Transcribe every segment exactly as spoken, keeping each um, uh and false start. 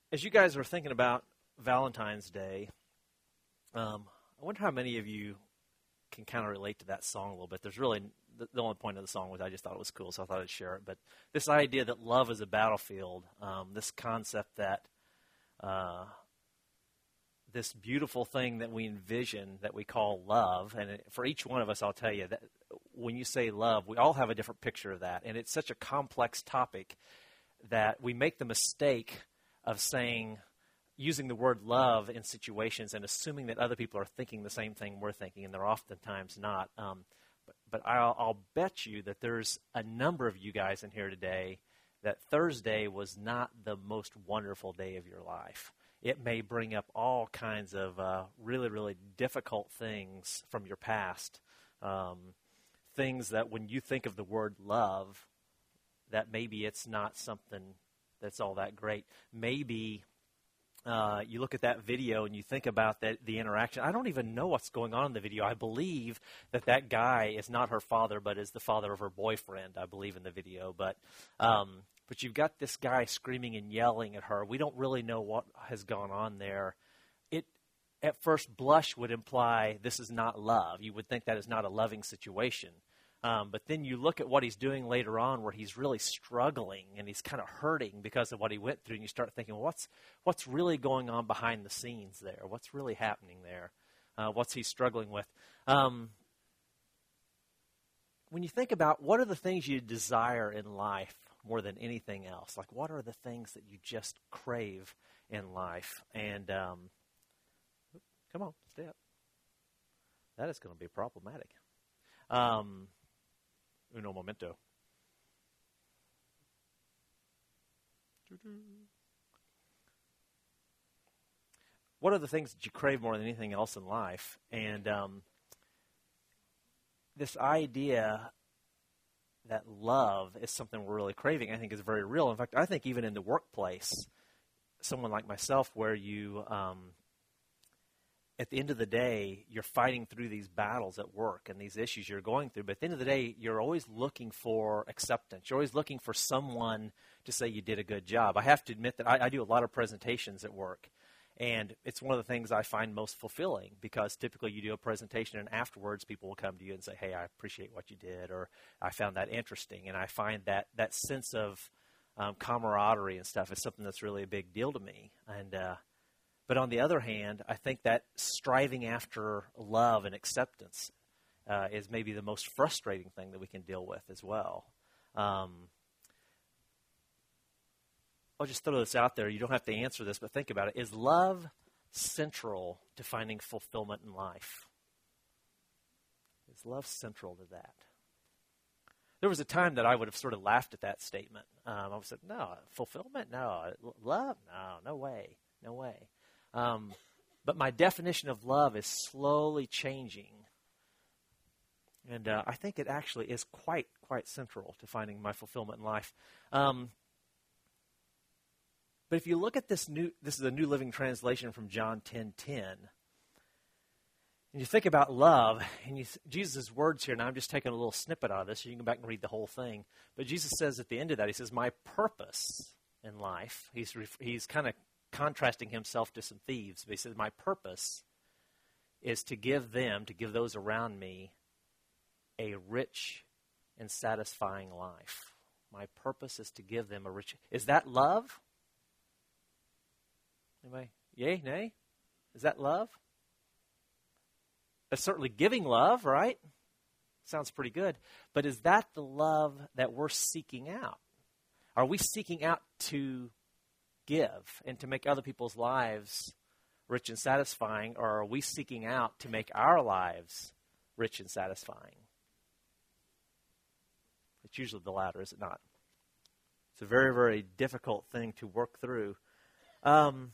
As you guys are thinking about Valentine's Day, um, I wonder how many of you can kind of relate to that song a little bit. There's really, the, the only point of the song was I just thought it was cool, so I thought I'd share it. But this idea that love is a battlefield, um, this concept that uh, this beautiful thing that we envision that we call love, and it, for each one of us, I'll tell you that when you say love, we all have a different picture of that. And it's such a complex topic that we make the mistake of saying, using the word love in situations and assuming that other people are thinking the same thing we're thinking, and they're oftentimes not. Um, but but I'll, I'll bet you that there's a number of you guys in here today that Thursday was not the most wonderful day of your life. It may bring up all kinds of uh, really, really difficult things from your past, um, things that when you think of the word love, that maybe it's not something that's all that great. Maybe uh, you look at that video and you think about that the interaction. I don't even know what's going on in the video. I believe that that guy is not her father, but is the father of her boyfriend, I believe, in the video. But um, but you've got this guy screaming and yelling at her. We don't really know what has gone on there. It, at first blush, would imply this is not love. You would think that is not a loving situation. Um, but then you look at what he's doing later on where he's really struggling and he's kind of hurting because of what he went through, and you start thinking, well, what's what's really going on behind the scenes there? What's really happening there? Uh, what's he struggling with? Um, when you think about what are the things you desire in life more than anything else, like what are the things that you just crave in life? And um, come on, stay up. That is going to be problematic. Um, Uno momento. What are the things that you crave more than anything else in life? And um, this idea that love is something we're really craving, I think, is very real. In fact, I think even in the workplace, someone like myself, where you um, at the end of the day, you're fighting through these battles at work and these issues you're going through. But at the end of the day, you're always looking for acceptance. You're always looking for someone to say you did a good job. I have to admit that I, I do a lot of presentations at work. And it's one of the things I find most fulfilling, because typically you do a presentation and afterwards people will come to you and say, hey, I appreciate what you did, or I found that interesting. And I find that that sense of um, camaraderie and stuff is something that's really a big deal to me. And uh But on the other hand, I think that striving after love and acceptance uh, is maybe the most frustrating thing that we can deal with as well. Um, I'll just throw this out there. You don't have to answer this, but think about it. Is love central to finding fulfillment in life? Is love central to that? There was a time that I would have sort of laughed at that statement. Um, I would have said, no, fulfillment? No. Love? No, no way. No way. Um, but my definition of love is slowly changing. And uh, I think it actually is quite, quite central to finding my fulfillment in life. Um, but if you look at this new, this is a New Living Translation from John ten ten. And you think about love, and you, Jesus' words here, and I'm just taking a little snippet out of this, so you can go back and read the whole thing. But Jesus says at the end of that, he says, my purpose in life, he's, he's kind of contrasting himself to some thieves. But he says, my purpose is to give them, to give those around me, a rich and satisfying life. My purpose is to give them a rich... Is that love? Anybody? Yay, nay? Is that love? That's certainly giving love, right? Sounds pretty good. But is that the love that we're seeking out? Are we seeking out to give and to make other people's lives rich and satisfying, or are we seeking out to make our lives rich and satisfying? It's usually the latter, is it not? It's a very, very difficult thing to work through. Um,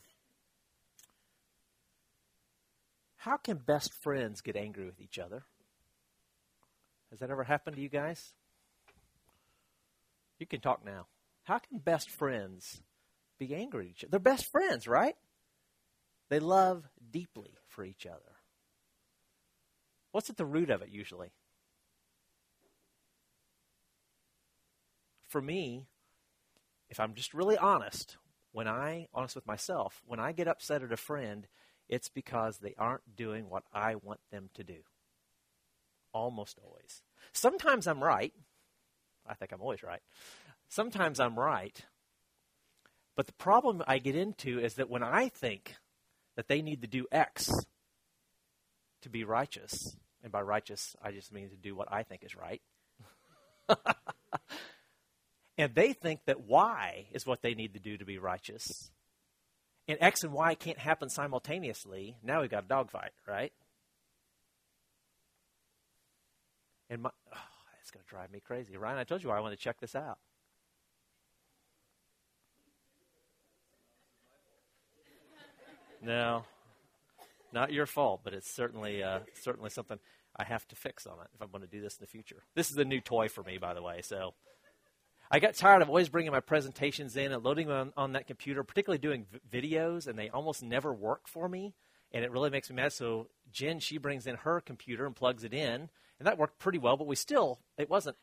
how can best friends get angry with each other? Has that ever happened to you guys? You can talk now. How can best friends be angry at each other? They're best friends, right? They love deeply for each other. What's at the root of it usually? For me, if I'm just really honest, when I, honest with myself, when I get upset at a friend, it's because they aren't doing what I want them to do. Almost always. Sometimes I'm right. I think I'm always right. Sometimes I'm right. But the problem I get into is that when I think that they need to do X to be righteous, and by righteous, I just mean to do what I think is right, and they think that Y is what they need to do to be righteous, and X and Y can't happen simultaneously, now we've got a dogfight, right? And my, oh, it's going to drive me crazy. Ryan, I told you I want to check this out. No, not your fault, but it's certainly uh, certainly something I have to fix on it if I'm going to do this in the future. This is a new toy for me, by the way, so I got tired of always bringing my presentations in and loading them on, on that computer, particularly doing v- videos, and they almost never work for me, and it really makes me mad. So Jen, she brings in her computer and plugs it in, and that worked pretty well, but we still, it wasn't.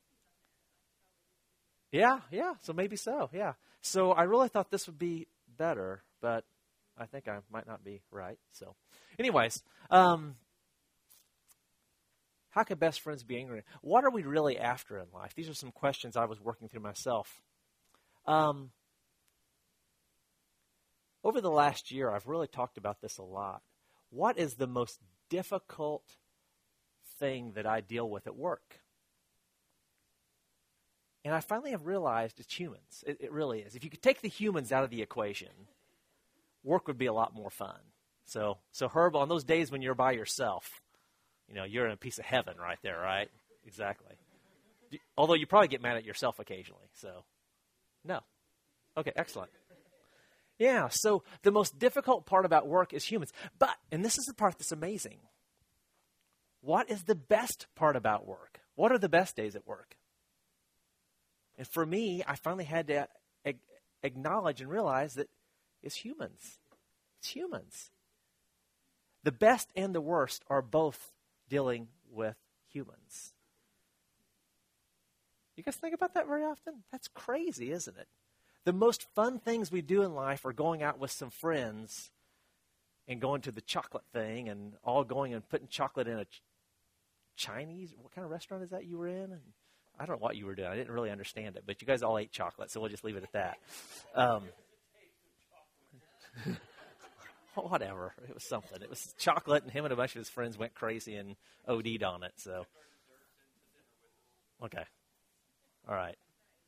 Yeah, yeah, so maybe so, yeah. So I really thought this would be better, but I think I might not be right. So anyways, um, how can best friends be angry? What are we really after in life? These are some questions I was working through myself. Um, over the last year, I've really talked about this a lot. What is the most difficult thing that I deal with at work? And I finally have realized it's humans. It, it really is. If you could take the humans out of the equation, work would be a lot more fun. So, so Herb, on those days when you're by yourself, you know, you're in a piece of heaven right there, right? Exactly. Although you probably get mad at yourself occasionally. So, no. Okay, excellent. Yeah, so the most difficult part about work is humans. But, and this is the part that's amazing, what is the best part about work? What are the best days at work? And for me, I finally had to ag- acknowledge and realize that it's humans. It's humans. The best and the worst are both dealing with humans. You guys think about that very often? That's crazy, isn't it? The most fun things we do in life are going out with some friends and going to the chocolate thing and all going and putting chocolate in a ch- Chinese, what kind of restaurant is that you were in? And I don't know what you were doing. I didn't really understand it, but you guys all ate chocolate, so we'll just leave it at that. Um, whatever. It was something. It was chocolate, and him and a bunch of his friends went crazy and O D'd on it. So, okay. All right.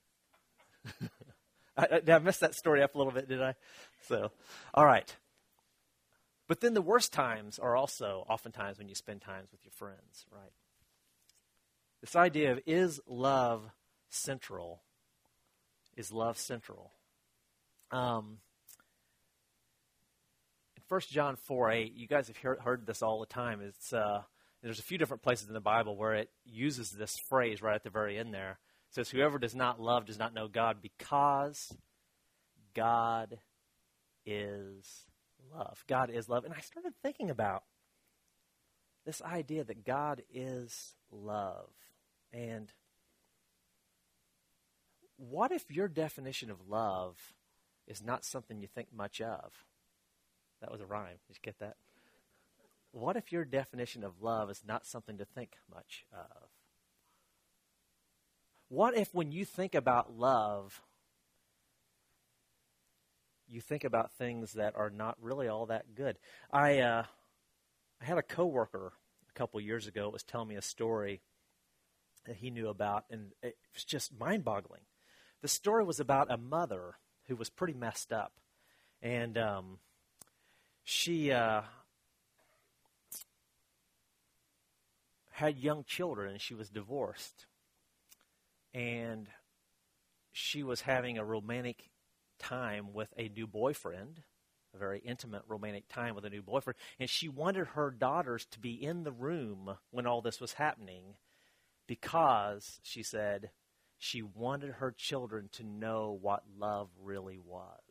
I, I, did I mess that story up a little bit, did I? So, all right. But then the worst times are also oftentimes when you spend times with your friends, right? This idea of is love central? Is love central? Um, in First John four eight, you guys have heard, heard this all the time. It's uh, there's a few different places in the Bible where it uses this phrase right at the very end there. It says, whoever does not love does not know God, because God is love. God is love. And I started thinking about this idea that God is love. And what if your definition of love is not something you think much of? That was a rhyme. Did you get that? What if your definition of love is not something to think much of? What if when you think about love, you think about things that are not really all that good? I uh, I had a coworker a couple years ago that was telling me a story that he knew about, and it was just mind-boggling. The story was about a mother who was pretty messed up, and um, she uh, had young children, and she was divorced. And she was having a romantic time with a new boyfriend, a very intimate romantic time with a new boyfriend. And she wanted her daughters to be in the room when all this was happening because, she said, she wanted her children to know what love really was.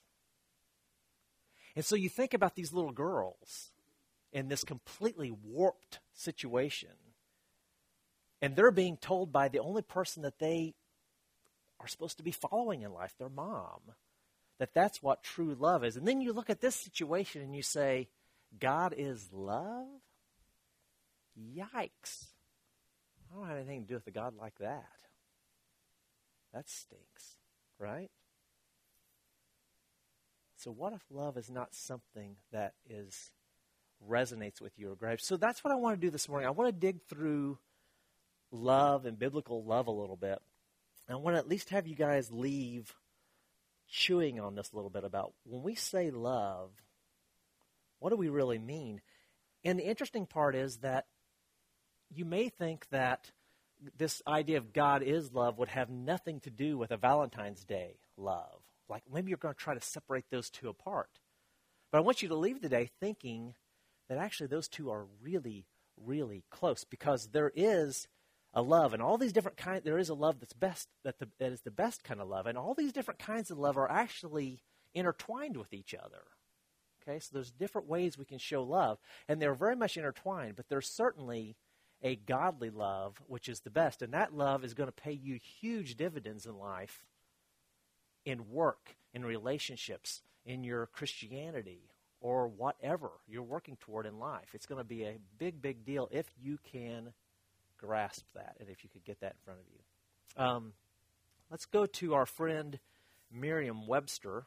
And so you think about these little girls in this completely warped situation. And they're being told by the only person that they are supposed to be following in life, their mom, that that's what true love is. And then you look at this situation and you say, God is love? Yikes. I don't have anything to do with a God like that. That stinks, right? So what if love is not something that is resonates with you or grabs? So that's what I want to do this morning. I want to dig through love and biblical love a little bit. I want to at least have you guys leave chewing on this a little bit about when we say love, what do we really mean? And the interesting part is that you may think that this idea of God is love would have nothing to do with a Valentine's Day love. Like maybe you're going to try to separate those two apart. But I want you to leave today thinking that actually those two are really, really close, because there is a love, and all these different kinds, there is a love that's best, that, the, that is the best kind of love, and all these different kinds of love are actually intertwined with each other. Okay, so there's different ways we can show love, and they're very much intertwined, but there's certainly a godly love, which is the best, and that love is going to pay you huge dividends in life, in work, in relationships, in your Christianity, or whatever you're working toward in life. It's going to be a big, big deal if you can grasp that and if you could get that in front of you. Um, let's go to our friend Merriam-Webster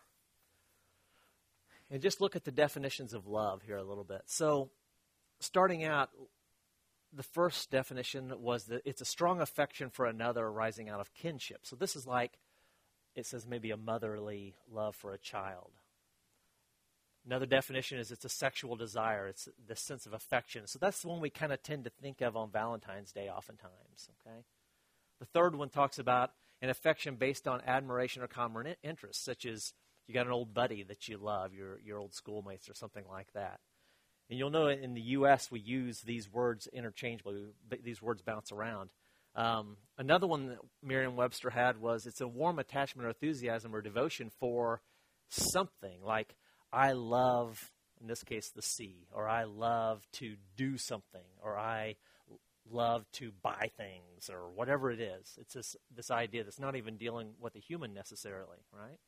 and just look at the definitions of love here a little bit. So starting out, the first definition was that it's a strong affection for another arising out of kinship. So this is like, it says maybe a motherly love for a child. Another definition is it's a sexual desire. It's the sense of affection. So that's the one we kind of tend to think of on Valentine's Day oftentimes. Okay. The third one talks about an affection based on admiration or common interest, such as you got an old buddy that you love, your your old schoolmates or something like that. And you'll know in the U S we use these words interchangeably. These words bounce around. Um, another one that Merriam-Webster had was it's a warm attachment or enthusiasm or devotion for something, like I love, in this case, the sea, or I love to do something, or I love to buy things, or whatever it is. It's this, this idea that's not even dealing with the human necessarily, right?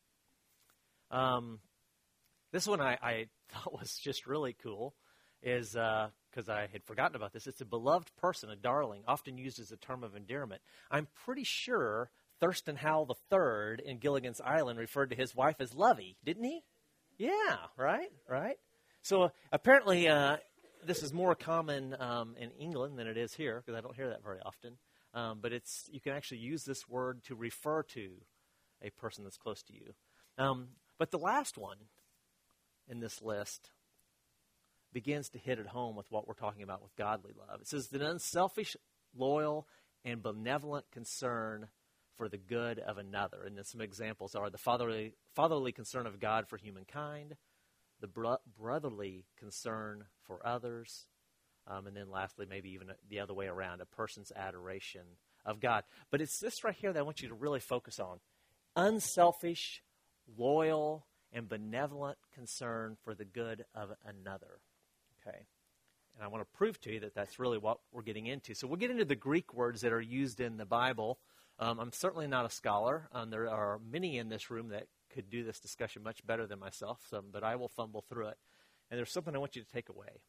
Um, this one I, I thought was just really cool, is because uh, I had forgotten about this. It's a beloved person, a darling, often used as a term of endearment. I'm pretty sure Thurston Howell the third in Gilligan's Island referred to his wife as Lovey, didn't he? Yeah, right, right. So uh, apparently uh, this is more common um, in England than it is here, because I don't hear that very often. Um, but it's you can actually use this word to refer to a person that's close to you. Um, but the last one in this list begins to hit it home with what we're talking about with godly love. It says an unselfish, loyal, and benevolent concern for the good of another. And then some examples are the fatherly, fatherly concern of God for humankind, the bro- brotherly concern for others, um, and then lastly, maybe even the other way around, a person's adoration of God. But it's this right here that I want you to really focus on. Unselfish, loyal, and benevolent concern for the good of another. Okay. And I want to prove to you that that's really what we're getting into. So we'll get into the Greek words that are used in the Bible. Um, I'm certainly not a scholar. Um, there are many in this room that could do this discussion much better than myself, so, but I will fumble through it. And there's something I want you to take away.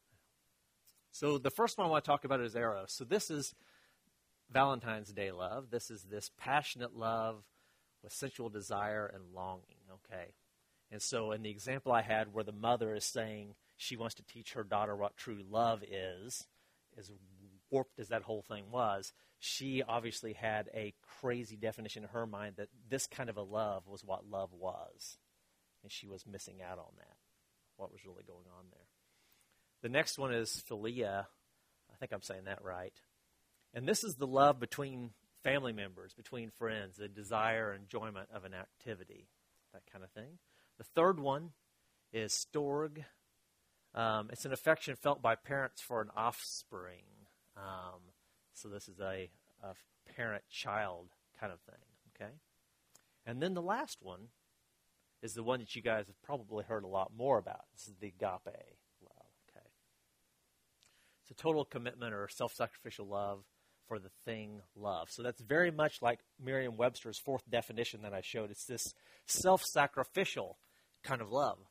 So the first one I want to talk about is eros. So this is Valentine's Day love. This is this passionate love with sensual desire and longing, okay? And so in the example I had where the mother is saying she wants to teach her daughter what true love is, as warped as that whole thing was, she obviously had a crazy definition in her mind that this kind of a love was what love was. And she was missing out on that, what was really going on there. The next one is philia. I think I'm saying that right. And this is the love between family members, between friends, the desire and enjoyment of an activity, that kind of thing. The third one is storge. Um, it's an affection felt by parents for an offspring. Um, so this is a, a parent-child kind of thing, okay? And then the last one is the one that you guys have probably heard a lot more about. This is the agape love, okay? It's a total commitment or self-sacrificial love for the thing loved. So that's very much like Merriam-Webster's fourth definition that I showed. It's this self-sacrificial kind of love.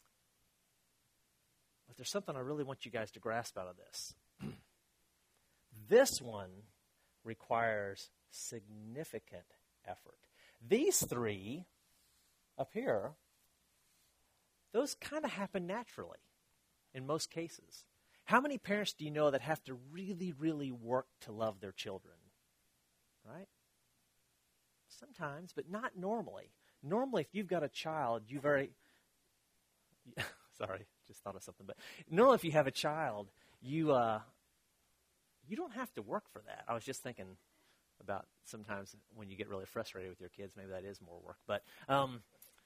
But there's something I really want you guys to grasp out of this. This one requires significant effort. These three up here, those kind of happen naturally in most cases. How many parents do you know that have to really, really work to love their children? Right? Sometimes, but not normally. Normally, if you've got a child, you very... Sorry, just thought of something. But normally, if you have a child, you uh, you don't have to work for that. I was just thinking about sometimes when you get really frustrated with your kids, maybe that is more work. But um,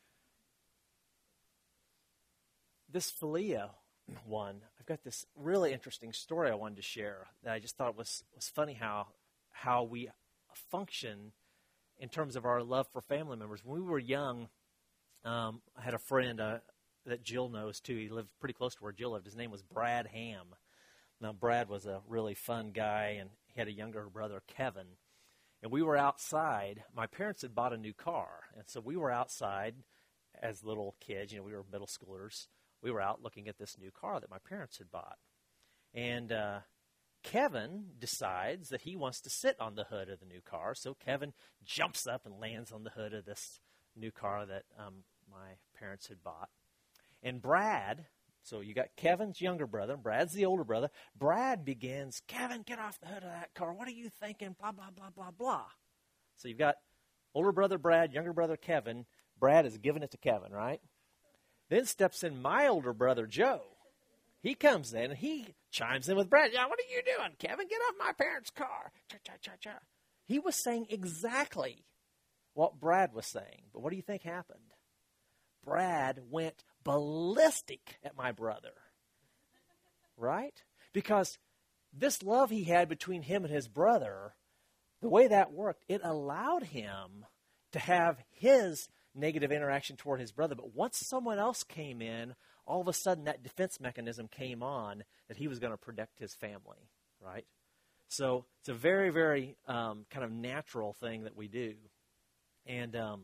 this Philia one, I've got this really interesting story I wanted to share that I just thought was was funny how how we function in terms of our love for family members. When we were young, um, I had a friend uh, that Jill knows too. He lived pretty close to where Jill lived. His name was Brad Ham. Now, Brad was a really fun guy, and he had a younger brother, Kevin. And we were outside. My parents had bought a new car, and so we were outside as little kids. You know, we were middle schoolers. We were out looking at this new car that my parents had bought. And uh, Kevin decides that he wants to sit on the hood of the new car. So Kevin jumps up and lands on the hood of this new car that um, my parents had bought. And Brad, so you got Kevin's younger brother, Brad's the older brother. Brad begins, Kevin, get off the hood of that car. What are you thinking? Blah, blah, blah, blah, blah. So you've got older brother Brad, younger brother Kevin. Brad is giving it to Kevin, right? Then steps in my older brother, Joe. He comes in, and he chimes in with Brad. Yeah, what are you doing, Kevin? Get off my parents' car. Cha, cha, cha, cha. He was saying exactly what Brad was saying. But what do you think happened? Brad went ballistic at my brother. Right? Because this love he had between him and his brother, the way that worked, it allowed him to have his negative interaction toward his brother. But once someone else came in, all of a sudden that defense mechanism came on that he was going to protect his family, right? So it's a very, very um, kind of natural thing that we do. And um,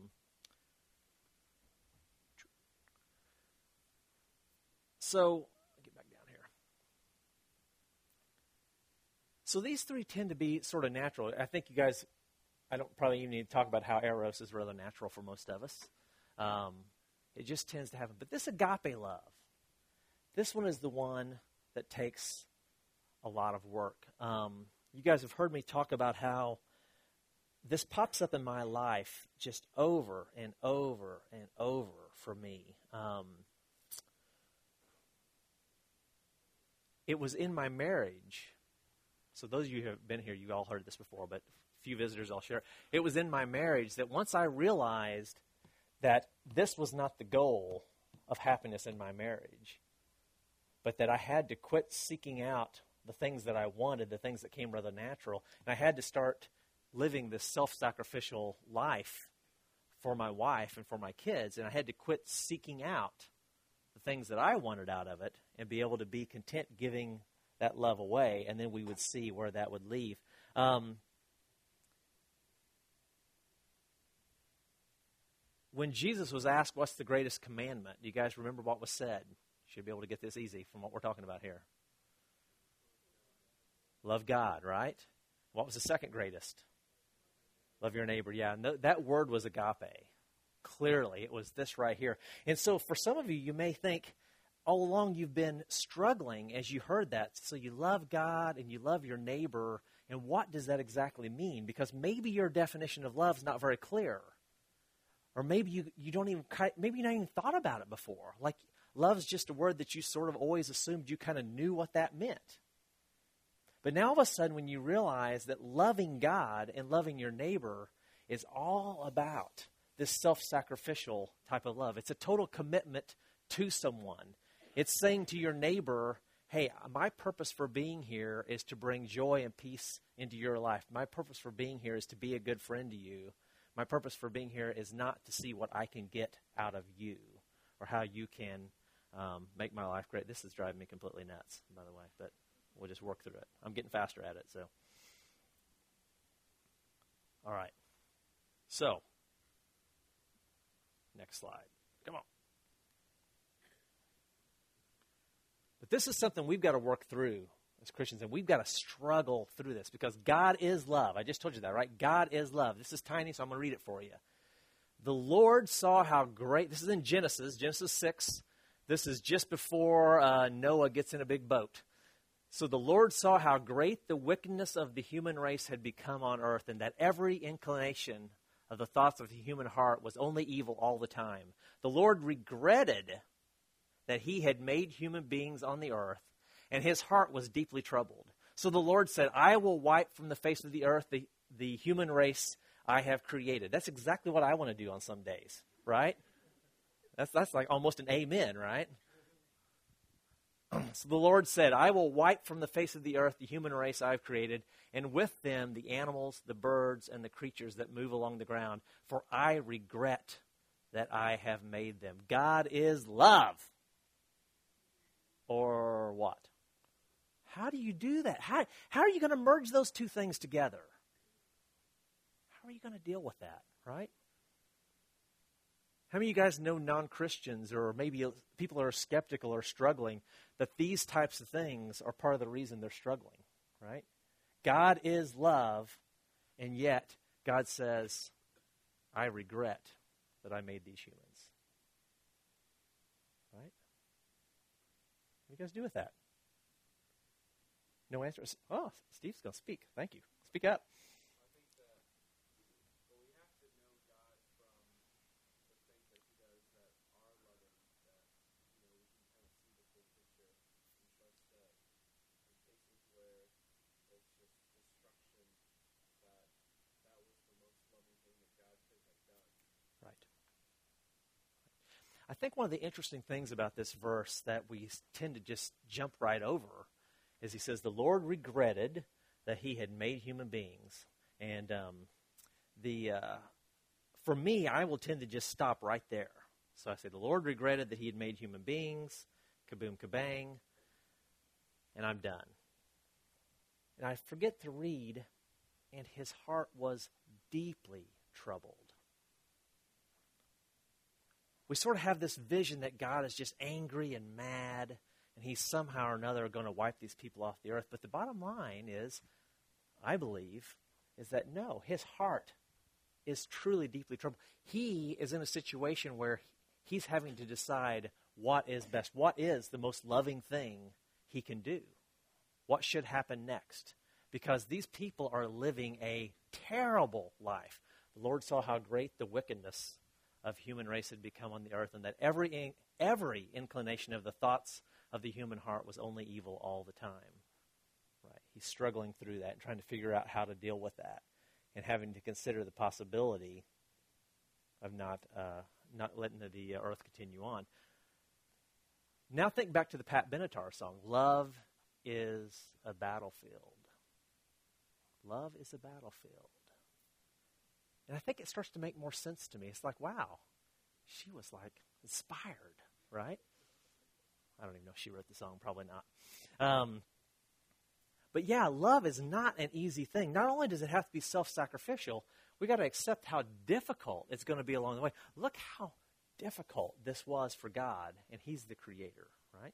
so, get back down here. So these three tend to be sort of natural. I think you guys, I don't probably even need to talk about how eros is rather natural for most of us. Um, it just tends to happen. But this agape love, this one is the one that takes a lot of work. Um, you guys have heard me talk about how this pops up in my life just over and over and over for me. Um, it was in my marriage. So those of you who have been here, you all heard this before, but a few visitors I'll share. It was in my marriage that once I realized that this was not the goal of happiness in my marriage, but that I had to quit seeking out the things that I wanted, the things that came rather natural, and I had to start living this self-sacrificial life for my wife and for my kids, and I had to quit seeking out the things that I wanted out of it and be able to be content giving that love away, and then we would see where that would leave. Um, when Jesus was asked, what's the greatest commandment, do you guys remember what was said? Should be able to get this easy from what we're talking about here. Love God, right? What was the second greatest? Love your neighbor. Yeah, no, that word was agape. Clearly, it was this right here. And so for some of you, you may think, all along you've been struggling as you heard that. So you love God and you love your neighbor. And what does that exactly mean? Because maybe your definition of love is not very clear. Or maybe you, you don't even, maybe you not even thought about it before. Like love's just a word that you sort of always assumed you kind of knew what that meant. But now all of a sudden when you realize that loving God and loving your neighbor is all about this self-sacrificial type of love. It's a total commitment to someone. It's saying to your neighbor, hey, my purpose for being here is to bring joy and peace into your life. My purpose for being here is to be a good friend to you. My purpose for being here is not to see what I can get out of you or how you can um, make my life great. This is driving me completely nuts, by the way, but we'll just work through it. I'm getting faster at it, so. All right. So, next slide. Come on. But this is something we've got to work through as Christians, and we've got to struggle through this because God is love. I just told you that, right? God is love. This is tiny, so I'm going to read it for you. The Lord saw how great, this is in Genesis, Genesis six. This is just before uh, Noah gets in a big boat. So the Lord saw how great the wickedness of the human race had become on earth, and that every inclination of the thoughts of the human heart was only evil all the time. The Lord regretted that he had made human beings on the earth, and his heart was deeply troubled. So the Lord said, I will wipe from the face of the earth the, the human race I have created. That's exactly what I want to do on some days, right? That's, that's like almost an amen, right? So the Lord said, I will wipe from the face of the earth the human race I have created, and with them the animals, the birds, and the creatures that move along the ground, for I regret that I have made them. God is love. Or what? How do you do that? How, how are you going to merge those two things together? How are you going to deal with that, right? How many of you guys know non-Christians or maybe people who are skeptical or struggling that these types of things are part of the reason they're struggling, right? God is love, and yet God says, I regret that I made these humans. Right? What do you guys do with that? No answer? Oh, Steve's going to speak. Thank you. Speak up. I think one of the interesting things about this verse that we tend to just jump right over is he says, the Lord regretted that he had made human beings. And um, the uh, for me, I will tend to just stop right there. So I say, the Lord regretted that he had made human beings, kaboom, kabang, and I'm done. And I forget to read, and his heart was deeply troubled. We sort of have this vision that God is just angry and mad, and he's somehow or another going to wipe these people off the earth. But the bottom line is, I believe, is that no, his heart is truly deeply troubled. He is in a situation where he's having to decide what is best, what is the most loving thing he can do, what should happen next. Because these people are living a terrible life. The Lord saw how great the wickedness of human race had become on the earth, and that every every inclination of the thoughts of the human heart was only evil all the time. Right? He's struggling through that and trying to figure out how to deal with that, and having to consider the possibility of not uh, not letting the, the earth continue on. Now think back to the Pat Benatar song, "Love is a battlefield." Love is a battlefield. And I think it starts to make more sense to me. It's like, wow, she was like inspired, right? I don't even know if she wrote the song, probably not. Um, but yeah, love is not an easy thing. Not only does it have to be self-sacrificial, we got to accept how difficult it's going to be along the way. Look how difficult this was for God, and he's the creator, right?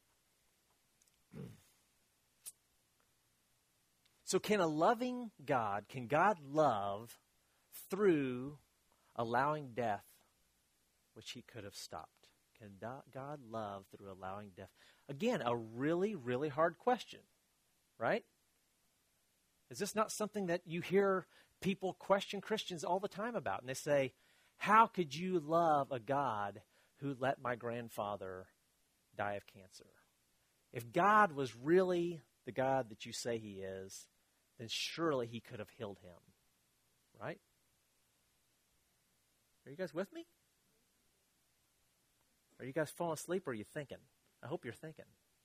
So can a loving God, can God love through allowing death, which he could have stopped? Can God love through allowing death? Again, a really, really hard question, right? Is this not something that you hear people question Christians all the time about? And they say, how could you love a God who let my grandfather die of cancer? If God was really the God that you say he is, then surely he could have healed him, right? Are you guys with me? Are you guys falling asleep, or are you thinking? I hope you're thinking.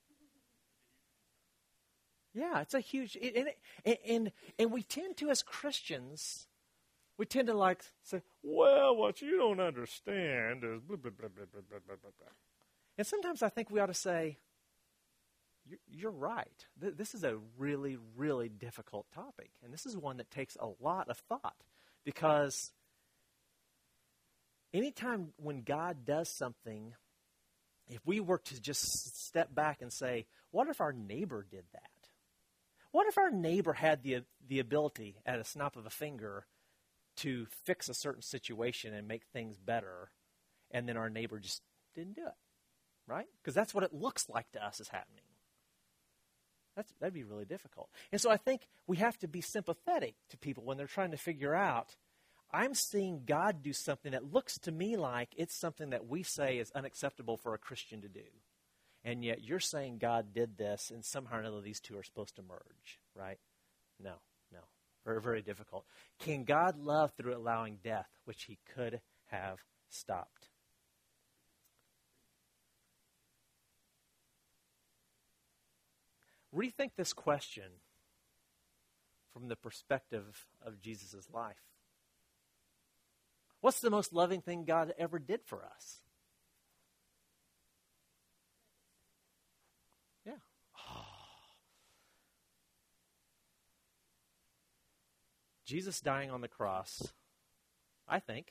Yeah, it's a huge, and, and, and, and we tend to, as Christians, we tend to like say, well, what you don't understand is blah, blah, blah, blah, blah, blah, blah, blah. And sometimes I think we ought to say, you're, you're right. This is a really, really difficult topic, and this is one that takes a lot of thought. Because anytime when God does something, if we were to just step back and say, what if our neighbor did that? What if our neighbor had the the ability at a snap of a finger to fix a certain situation and make things better, and then our neighbor just didn't do it, right? Because that's what it looks like to us is happening. That's, that'd be really difficult. And so I think we have to be sympathetic to people when they're trying to figure out, I'm seeing God do something that looks to me like it's something that we say is unacceptable for a Christian to do. And yet you're saying God did this, and somehow or another these two are supposed to merge, right? No, no. Very, very difficult. Can God love through allowing death, which he could have stopped? Rethink this question from the perspective of Jesus' life. What's the most loving thing God ever did for us? Yeah. Oh. Jesus dying on the cross, I think,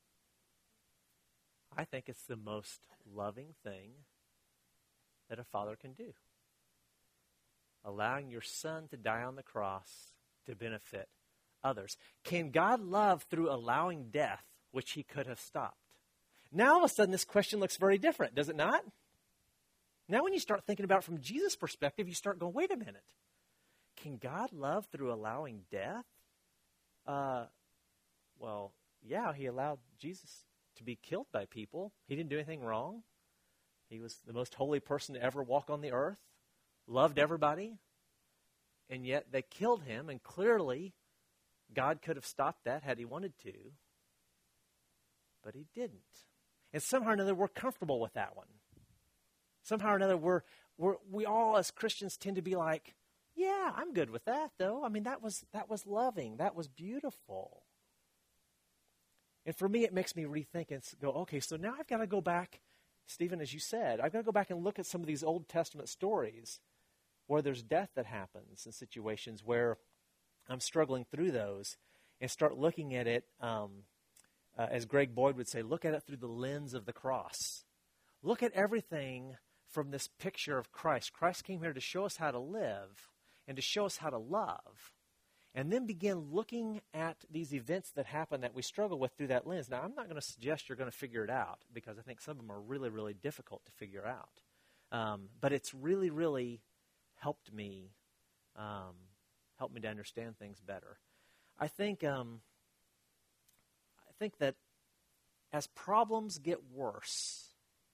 I think it's the most loving thing that a father can do. Allowing your son to die on the cross to benefit others. Can God love through allowing death, which he could have stopped? Now all of a sudden this question looks very different, does it not? Now when you start thinking about it from Jesus' perspective, you start going, wait a minute. Can God love through allowing death? Uh, well, yeah, he allowed Jesus to be killed by people. He didn't do anything wrong. He was the most holy person to ever walk on the earth. Loved everybody, and yet they killed him, and clearly God could have stopped that had he wanted to, but he didn't. And somehow or another, we're comfortable with that one. Somehow or another, we're, we're, we all as Christians tend to be like, yeah, I'm good with that, though. I mean, that was that was loving. That was beautiful. And for me, it makes me rethink and go, okay, so now I've got to go back, Stephen, as you said, I've got to go back and look at some of these Old Testament stories where there's death that happens in situations where I'm struggling through those, and start looking at it, um, uh, as Greg Boyd would say, look at it through the lens of the cross. Look at everything from this picture of Christ. Christ came here to show us how to live and to show us how to love, and then begin looking at these events that happen that we struggle with through that lens. Now, I'm not going to suggest you're going to figure it out, because I think some of them are really, really difficult to figure out. Um, but it's really, really helped me, um, helped me to understand things better. I think, um, I think that as problems get worse,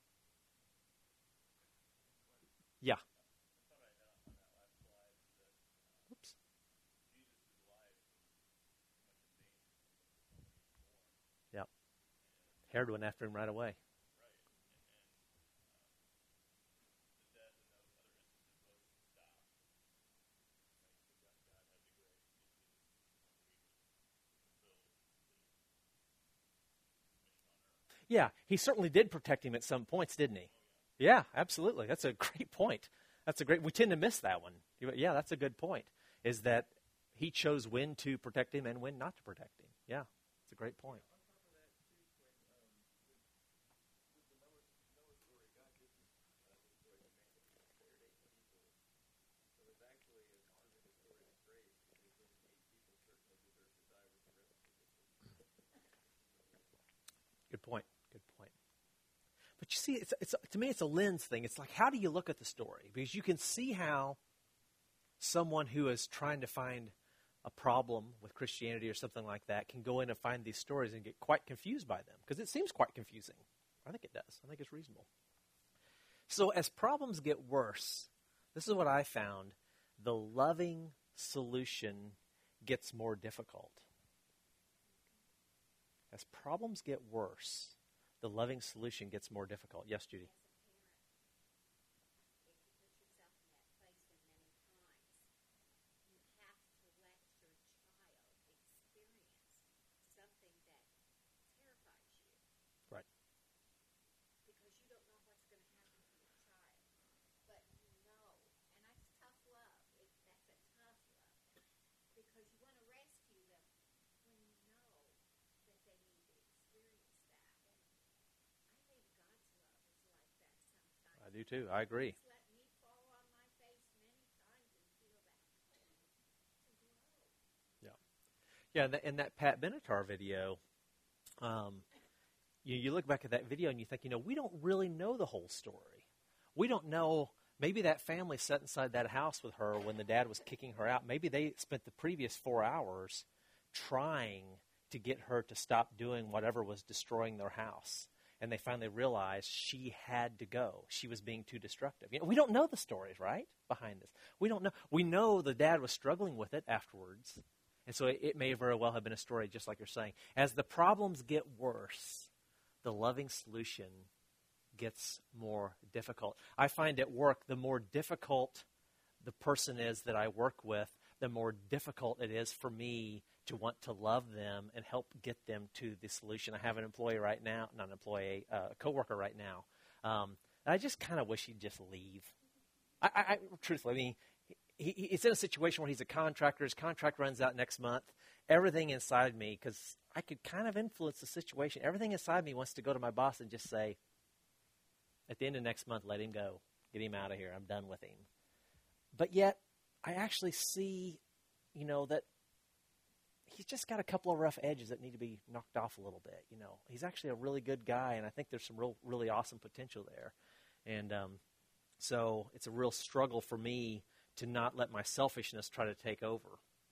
yeah. Oops. Yep. Herod went after him right away. Yeah, he certainly did protect him at some points, didn't he? Yeah, absolutely. That's a great point. That's a great. We tend to miss that one. Yeah, that's a good point. Is that he chose when to protect him and when not to protect him. Yeah, it's a great point. Good point. Good point. But you see, it's, it's, to me, it's a lens thing. It's like, how do you look at the story? Because you can see how someone who is trying to find a problem with Christianity or something like that can go in and find these stories and get quite confused by them. Because it seems quite confusing. I think it does. I think it's reasonable. So as problems get worse, this is what I found. The loving solution gets more difficult. As problems get worse, the loving solution gets more difficult. Yes, Judy? Right. Because you don't know what's going to happen to your child. But you know, and that's tough love. It, that's a tough love. Because you want to rescue them when you know I do too. I agree. It's let me fall on my face many times and feel that to grow. Yeah, in that, in that Pat Benatar video, um, you, you look back at that video and you think, you know, we don't really know the whole story. We don't know. Maybe that family sat inside that house with her when the dad was kicking her out. Maybe they spent the previous four hours trying to get her to stop doing whatever was destroying their house. And they finally realized she had to go. She was being too destructive. You know, we don't know the stories, right, behind this. We don't know. We know the dad was struggling with it afterwards. And so it, it may very well have been a story just like you're saying. As the problems get worse, the loving solution gets more difficult. I find at work, the more difficult the person is that I work with, the more difficult it is for me to want to love them and help get them to the solution. I have an employee right now, not an employee, uh, a coworker right now. Um, and I just kind of wish he'd just leave. I, I, I truthfully, I mean, he, he, he's in a situation where he's a contractor. His contract runs out next month. Everything inside me, because I could kind of influence the situation, everything inside me wants to go to my boss and just say, at the end of next month, let him go. Get him out of here. I'm done with him. But yet, I actually see, you know, that he's just got a couple of rough edges that need to be knocked off a little bit. You know, he's actually a really good guy, and I think there's some real, really awesome potential there. And um, so it's a real struggle for me to not let my selfishness try to take over.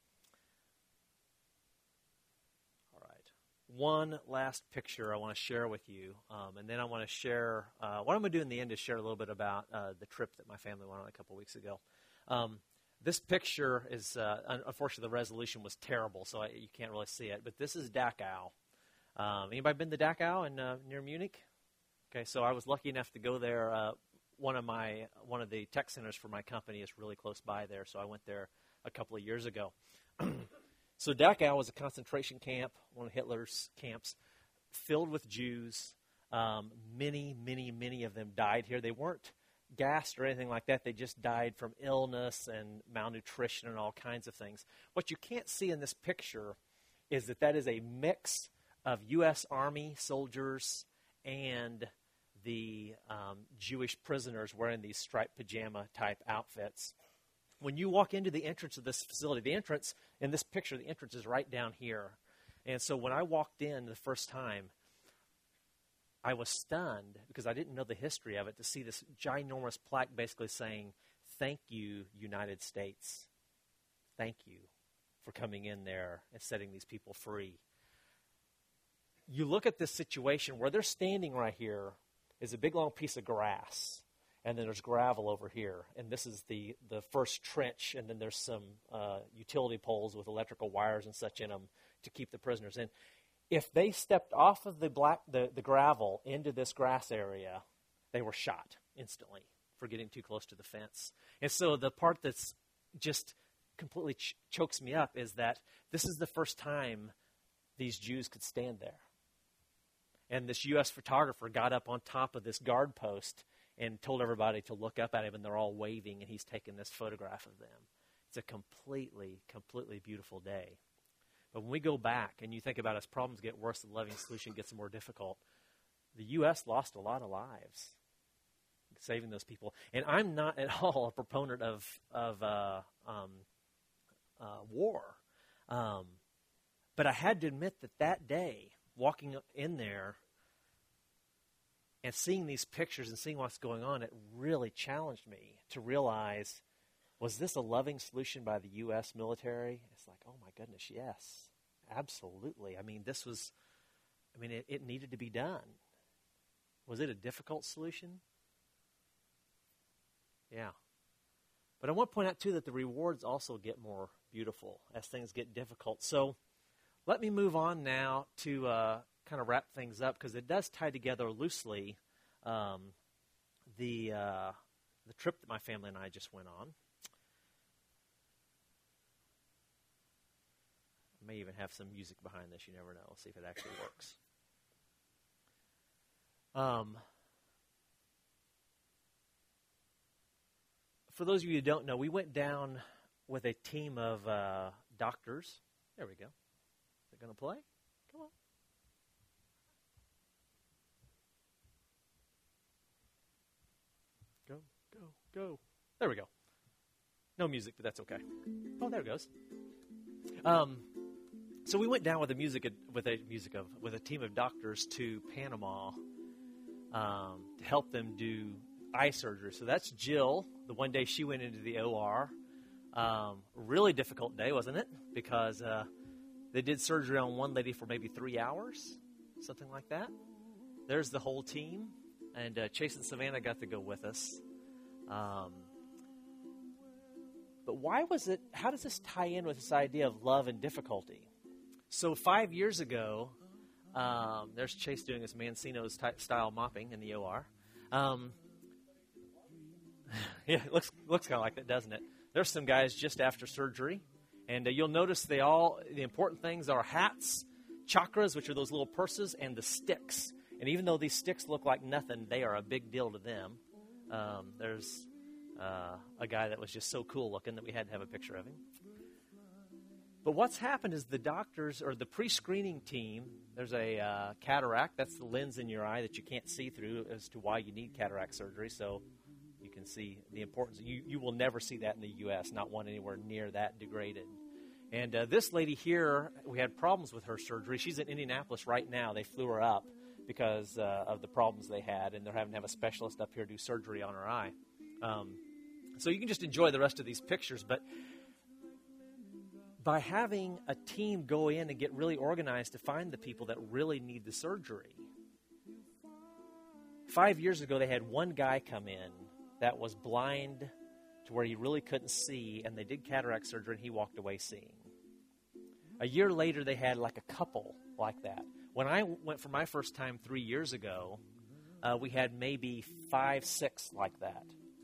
All right. One last picture I want to share with you, um, and then I want to share, uh, what I'm going to do in the end is share a little bit about uh, the trip that my family went on a couple weeks ago. Um, This picture is, uh, unfortunately, the resolution was terrible, so I, you can't really see it. But this is Dachau. Um, anybody been to Dachau in uh, near Munich? Okay, so I was lucky enough to go there. Uh, one of my one of the tech centers for my company is really close by there, so I went there a couple of years ago. So Dachau was a concentration camp, one of Hitler's camps, filled with Jews. Um, many, many, many of them died here. They weren't gassed or anything like that. They just died from illness and malnutrition and all kinds of things. What you can't see in this picture is that that is a mix of U S Army soldiers and the um, Jewish prisoners wearing these striped pajama type outfits. When you walk into the entrance of this facility, the entrance in this picture, the entrance is right down here. And so when I walked in the first time, I was stunned because I didn't know the history of it to see this ginormous plaque basically saying, "Thank you, United States. Thank you for coming in there and setting these people free." You look at this situation where they're standing right here is a big long piece of grass, and then there's gravel over here, and this is the, the first trench, and then there's some uh, utility poles with electrical wires and such in them to keep the prisoners in. If they stepped off of the black the, the gravel into this grass area, they were shot instantly for getting too close to the fence. And so the part that's just completely ch- chokes me up is that this is the first time these Jews could stand there. And this U S photographer got up on top of this guard post and told everybody to look up at him, and they're all waving, and he's taking this photograph of them. It's a completely, completely beautiful day. But when we go back and you think about as problems get worse, the loving solution gets more difficult, the U S lost a lot of lives saving those people. And I'm not at all a proponent of, of uh, um, uh, war. Um, but I had to admit that that day, walking in there and seeing these pictures and seeing what's going on, it really challenged me to realize, was this a loving solution by the U S military? It's like, oh my goodness, yes, absolutely. I mean, this was, I mean, it, it needed to be done. Was it a difficult solution? Yeah. But I want to point out, too, that the rewards also get more beautiful as things get difficult. So let me move on now to uh, kind of wrap things up, because it does tie together loosely um, the uh, the trip that my family and I just went on. I may even have some music behind this. You never know. See if it actually works. Um, for those of you who don't know, we went down with a team of uh, doctors. There we go. Is it going to play? Come on. Go, go. There we go. No music, but that's okay. Oh, there it goes. Um, so we went down with a music with a music of with a team of doctors to Panama um, to help them do eye surgery. So that's Jill. The one day she went into the O R. Um, really difficult day, wasn't it? Because uh, they did surgery on one lady for maybe three hours, something like that. There's the whole team, and uh, Chase and Savannah got to go with us. Um, but why was it? How does this tie in with this idea of love and difficulty? So five years ago, um, there's Chase doing his Mancino's type style mopping in the O R. Um, yeah, it looks looks kind of like that, doesn't it? There's some guys just after surgery, and uh, you'll notice they all the important things are hats, chakras, which are those little purses, and the sticks. And even though these sticks look like nothing, they are a big deal to them. Um, there's uh, a guy that was just so cool looking that we had to have a picture of him. But what's happened is the doctors, or the pre-screening team, there's a uh, cataract. That's the lens in your eye that you can't see through as to why you need cataract surgery. So you can see the importance. You, you will never see that in the U S, not one anywhere near that degraded. And uh, this lady here, we had problems with her surgery. She's in Indianapolis right now. They flew her up because uh, of the problems they had, and they're having to have a specialist up here do surgery on her eye. Um, so you can just enjoy the rest of these pictures, but by having a team go in and get really organized to find the people that really need the surgery. Five years ago, they had one guy come in that was blind to where he really couldn't see, and they did cataract surgery, and he walked away seeing. A year later, they had like a couple like that. When I went for my first time three years ago, uh, we had maybe five, six like that.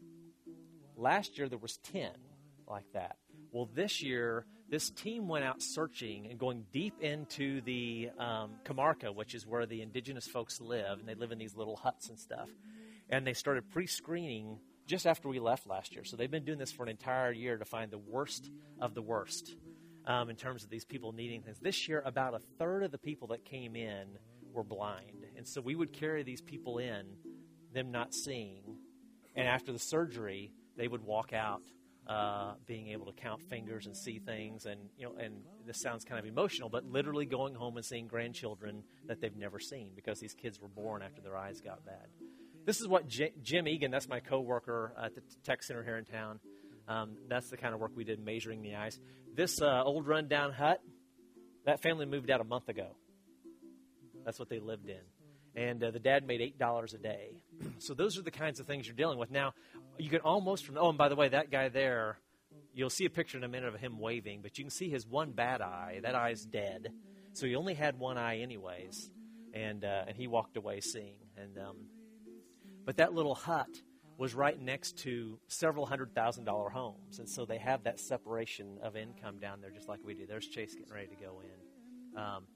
Last year, there was ten like that. Well, this year, this team went out searching and going deep into the um, Camarca, which is where the indigenous folks live, and they live in these little huts and stuff. And they started pre-screening just after we left last year. So they've been doing this for an entire year to find the worst of the worst um, in terms of these people needing things. This year, about a third of the people that came in were blind. And so we would carry these people in, them not seeing. And after the surgery, they would walk out uh, being able to count fingers and see things. And, you know, and this sounds kind of emotional, but literally going home and seeing grandchildren that they've never seen because these kids were born after their eyes got bad. This is what J- Jim Egan, that's my coworker at the tech center here in town. Um, that's the kind of work we did measuring the eyes. This uh, old rundown hut, that family moved out a month ago. That's what they lived in. And uh, the dad made eight dollars a day. So those are the kinds of things you're dealing with. Now, you can almost, from, oh, and by the way, that guy there, you'll see a picture in a minute of him waving, but you can see his one bad eye. That eye's dead. So he only had one eye anyways. And uh, and he walked away seeing. And um, But that little hut was right next to several hundred thousand dollar homes. And so they have that separation of income down there just like we do. There's Chase getting ready to go in. Um,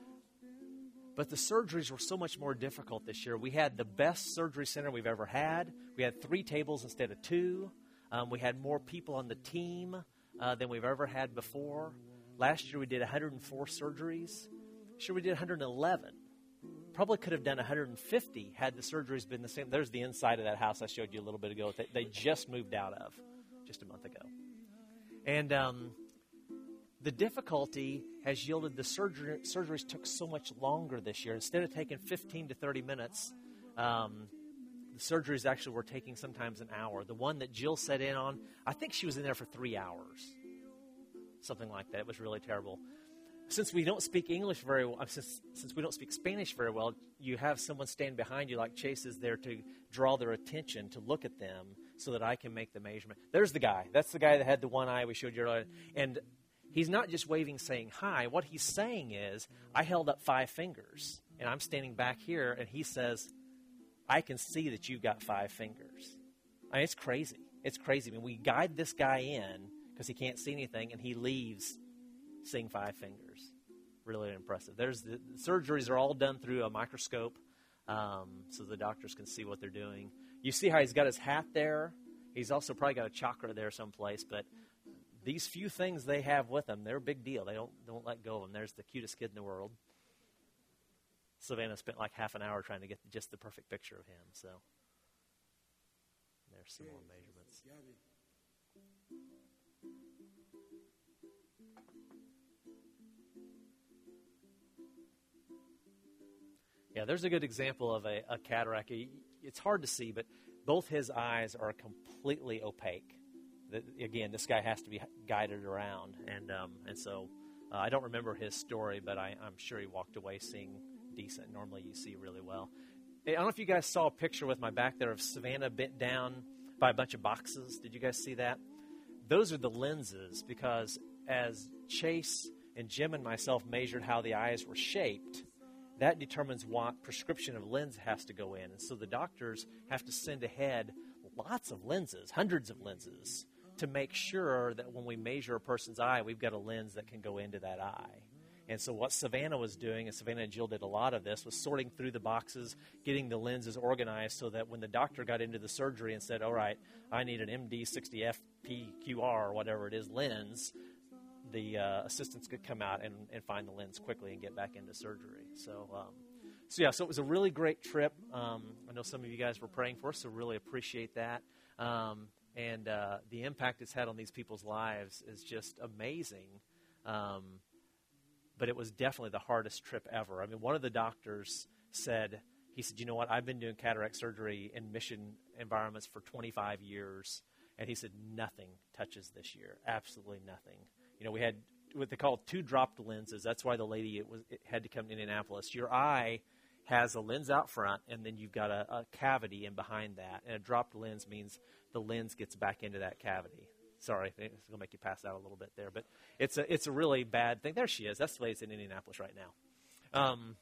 but the surgeries were so much more difficult this year. We had the best surgery center we've ever had. We had three tables instead of two. Um, we had more people on the team uh, than we've ever had before. Last year we did one hundred four surgeries. This year we did one hundred eleven. Probably could have done one hundred fifty had the surgeries been the same. There's the inside of that house I showed you a little bit ago that they just moved out of just a month ago. And um, the difficulty has yielded the surgery, surgeries took so much longer this year. Instead of taking fifteen to thirty minutes, um, the surgeries actually were taking sometimes an hour. The one that Jill sat in on, I think she was in there for three hours. Something like that. It was really terrible. Since we don't speak English very well, since, since we don't speak Spanish very well, you have someone stand behind you like Chase is there to draw their attention, to look at them so that I can make the measurement. There's the guy. That's the guy that had the one eye we showed you earlier. And he's not just waving saying hi. What he's saying is, I held up five fingers, and I'm standing back here, and he says, I can see that you've got five fingers. I mean, it's crazy. It's crazy. I mean, we guide this guy in because he can't see anything, and he leaves seeing five fingers. Really impressive. There's the, the surgeries are all done through a microscope, um, so the doctors can see what they're doing. You see how he's got his hat there. He's also probably got a chakra there someplace. But these few things they have with them, they're a big deal. They don't don't let go of them. There's the cutest kid in the world. Savannah spent like half an hour trying to get just the perfect picture of him. So there's some more measurements. Yeah, there's a good example of a, a cataract. It's hard to see, but both his eyes are completely opaque. The, again, this guy has to be guided around, and um, and so uh, I don't remember his story, but I, I'm sure he walked away seeing decent. Normally, you see really well. I don't know if you guys saw a picture with my back there of Savannah bent down by a bunch of boxes. Did you guys see that? Those are the lenses, because as Chase and Jim and myself measured how the eyes were shaped, that determines what prescription of lens has to go in. And so the doctors have to send ahead lots of lenses, hundreds of lenses, to make sure that when we measure a person's eye, we've got a lens that can go into that eye. And so what Savannah was doing, and Savannah and Jill did a lot of this, was sorting through the boxes, getting the lenses organized so that when the doctor got into the surgery and said, all right, I need an M D sixty F P Q R or whatever it is lens, the uh, assistants could come out and, and find the lens quickly and get back into surgery. So, um, so yeah, so it was a really great trip. Um, I know some of you guys were praying for us, so really appreciate that. Um, and uh, the impact it's had on these people's lives is just amazing. Um, but it was definitely the hardest trip ever. I mean, one of the doctors said, he said, you know what, I've been doing cataract surgery in mission environments for twenty-five years, and he said, nothing touches this year, absolutely nothing. You know, we had what they call two dropped lenses. That's why the lady it was it had to come to Indianapolis. Your eye has a lens out front, and then you've got a, a cavity in behind that. And a dropped lens means the lens gets back into that cavity. Sorry, it's going to make you pass out a little bit there. But it's a, it's a really bad thing. There she is. That's the lady's in Indianapolis right now. Um,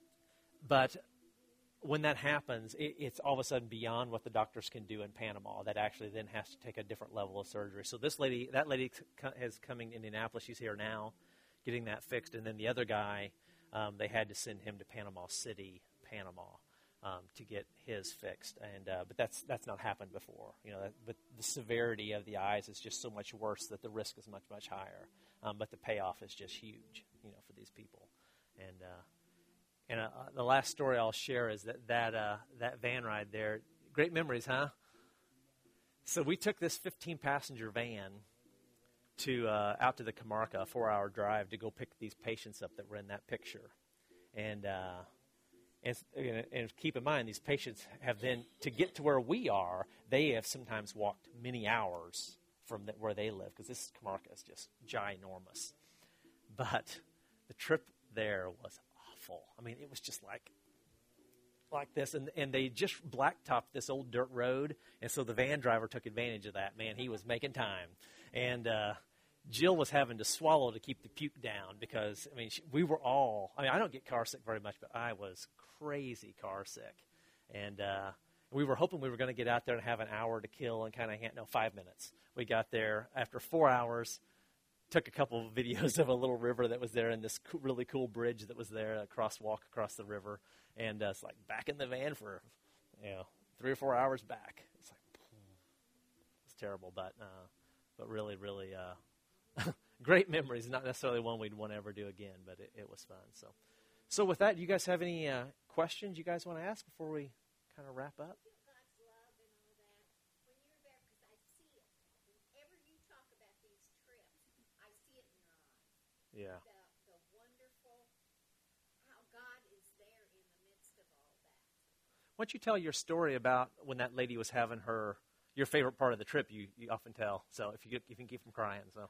but when that happens, it, it's all of a sudden beyond what the doctors can do in Panama. That actually then has to take a different level of surgery. So this lady, that lady is coming to Indianapolis. She's here now getting that fixed. And then the other guy, um, they had to send him to Panama City, Panama, um, to get his fixed. And uh, but that's that's not happened before. You know, that, but the severity of the eyes is just so much worse that the risk is much, much higher. Um, but the payoff is just huge, you know, for these people. And uh, And uh, the last story I'll share is that that, uh, that van ride there, great memories, huh? So we took this fifteen-passenger van to uh, out to the Camarca, a four-hour drive, to go pick these patients up that were in that picture. And, uh, and, and keep in mind, these patients have then, to get to where we are, they have sometimes walked many hours from the, where they live, because this Camarca is just ginormous. But the trip there was awful. I mean, it was just like like this, and and they just blacktopped this old dirt road, and so the van driver took advantage of that. Man, he was making time, and uh, Jill was having to swallow to keep the puke down because, I mean, she, we were all, I mean, I don't get car sick very much, but I was crazy car sick, and uh, we were hoping we were going to get out there and have an hour to kill and kind of, no, five minutes. We got there after four hours, took a couple of videos of a little river that was there and this co- really cool bridge that was there, a crosswalk across the river, and uh, it's like back in the van for, you know, three or four hours back. It's like, it's terrible, but uh, but really, really uh, great memories. Not necessarily one we'd want to ever do again, but it, it was fun. So, so with that, you guys have any uh, questions you guys want to ask before we kind of wrap up? Yeah. The, the wonderful, how God is there in the midst of all that. Why don't you tell your story about when that lady was having her, your favorite part of the trip, you, you often tell. So if you, you can keep from crying. So.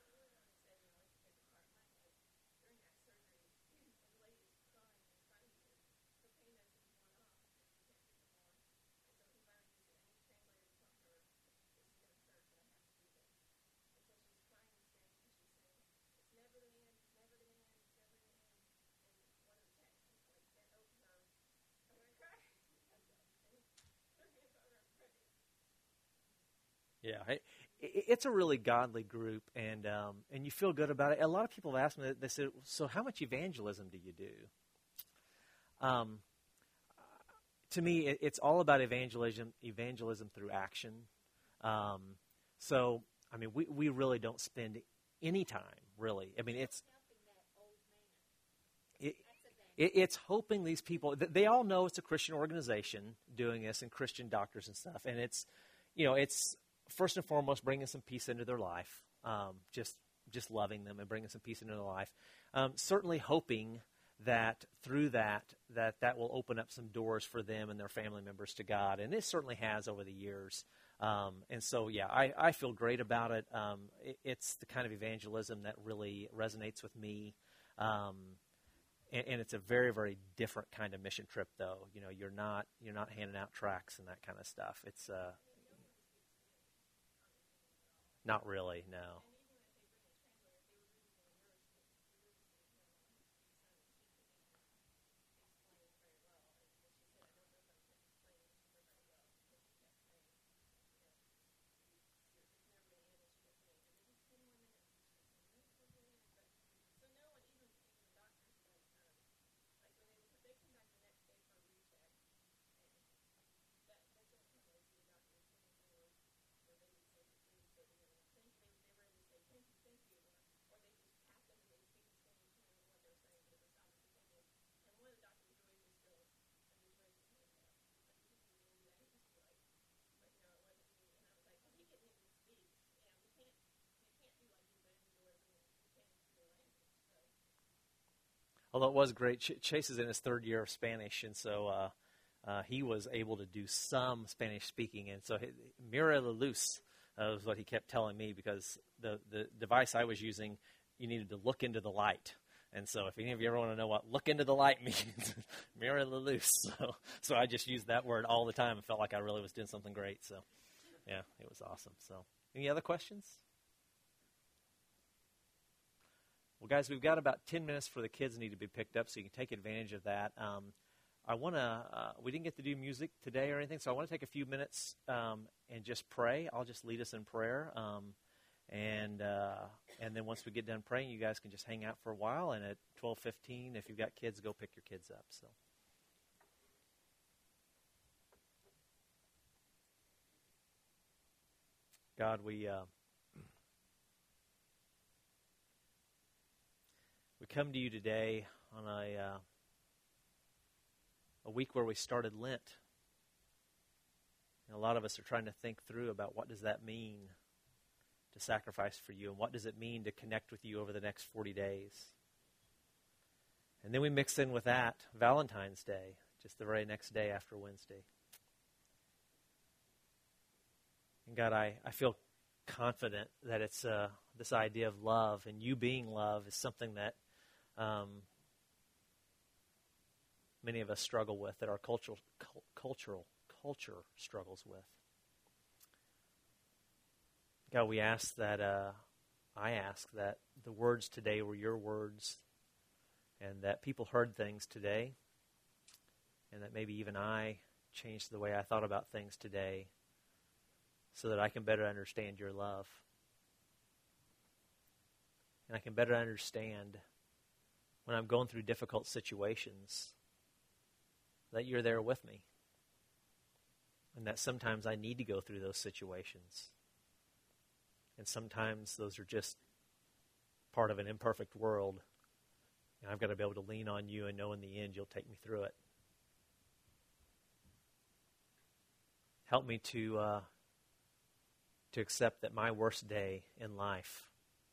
Yeah, it, it's a really godly group, and um, and you feel good about it. A lot of people have asked me, they said, so how much evangelism do you do? Um, to me, it, it's all about evangelism, evangelism through action. Um, so, I mean, we, we really don't spend any time, really. I mean, it's it, it, it's hoping these people, they all know it's a Christian organization doing this and Christian doctors and stuff, and it's you know, it's first and foremost bringing some peace into their life, um, just just loving them and bringing some peace into their life. Um, certainly hoping that through that, that that will open up some doors for them and their family members to God. And it certainly has over the years. Um, and so, yeah, I, I feel great about it. Um, it. It's the kind of evangelism that really resonates with me. Um, and, and it's a very, very different kind of mission trip, though. You know, you're not you're not handing out tracts and that kind of stuff. It's uh, not really, no. Although it was great, Ch- Chase is in his third year of Spanish, and so uh, uh, he was able to do some Spanish speaking. And so, he, mira la luz uh, was what he kept telling me, because the, the device I was using, you needed to look into the light. And so if any of you ever want to know what look into the light means, mira la luz. So, so I just used that word all the time and felt like I really was doing something great. So, yeah, it was awesome. So, any other questions? Well, guys, we've got about ten minutes for the kids need to be picked up, so you can take advantage of that. Um, I want to, uh, we didn't get to do music today or anything, so I want to take a few minutes um, and just pray. I'll just lead us in prayer. Um, and uh, and then once we get done praying, you guys can just hang out for a while. And at twelve fifteen, if you've got kids, go pick your kids up. So. God, we... Uh, We come to you today on a uh, a week where we started Lent. And a lot of us are trying to think through about what does that mean to sacrifice for you, and what does it mean to connect with you over the next forty days. And then we mix in with that Valentine's Day, just the very next day after Wednesday. And God, I, I feel confident that it's uh, this idea of love and you being love is something that Um, many of us struggle with, that our cultural cultural culture struggles with. God, we ask that uh, I ask that the words today were your words, and that people heard things today, and that maybe even I changed the way I thought about things today, so that I can better understand your love, and I can better understand when I'm going through difficult situations, that you're there with me. And that sometimes I need to go through those situations. And sometimes those are just part of an imperfect world. And I've got to be able to lean on you and know in the end you'll take me through it. Help me to, uh, to accept that my worst day in life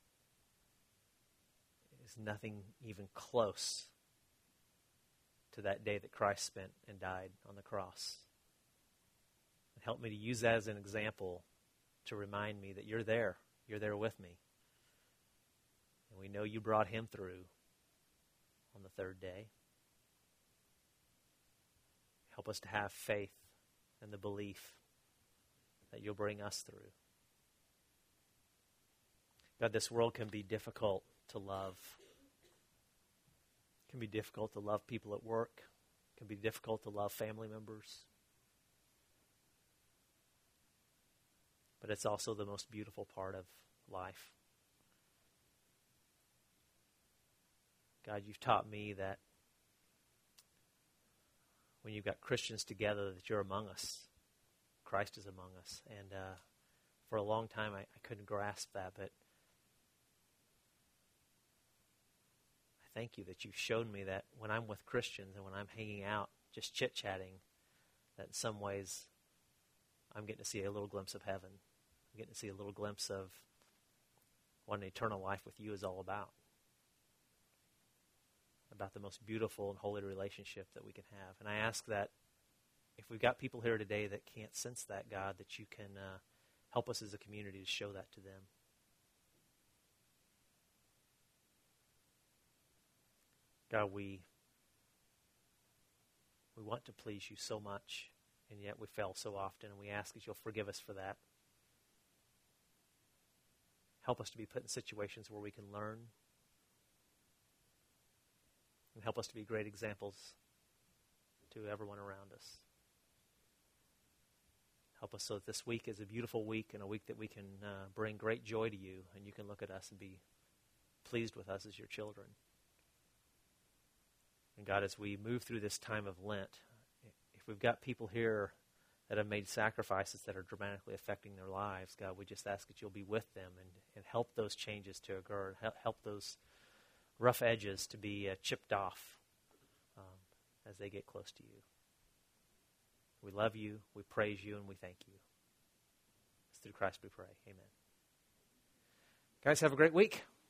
is nothing even close to that day that Christ spent and died on the cross. And help me to use that as an example to remind me that you're there. You're there with me. And we know you brought him through on the third day. Help us to have faith and the belief that you'll bring us through. God, this world can be difficult to love. It can be difficult to love people at work. It can be difficult to love family members. But it's also the most beautiful part of life. God, you've taught me that when you've got Christians together, that you're among us. Christ is among us. And uh, for a long time, I, I couldn't grasp that, but thank you that you've shown me that when I'm with Christians and when I'm hanging out, just chit-chatting, that in some ways I'm getting to see a little glimpse of heaven. I'm getting to see a little glimpse of what an eternal life with you is all about. About the most beautiful and holy relationship that we can have. And I ask that if we've got people here today that can't sense that, God, that you can uh, help us as a community to show that to them. God, we we want to please you so much, and yet we fail so often, and we ask that you'll forgive us for that. Help us to be put in situations where we can learn, and help us to be great examples to everyone around us. Help us so that this week is a beautiful week and a week that we can uh, bring great joy to you, and you can look at us and be pleased with us as your children. And God, as we move through this time of Lent, if we've got people here that have made sacrifices that are dramatically affecting their lives, God, we just ask that you'll be with them and, and help those changes to occur, help, help those rough edges to be uh, chipped off um, as they get close to you. We love you, we praise you, and we thank you. It's through Christ we pray. Amen. Guys, have a great week.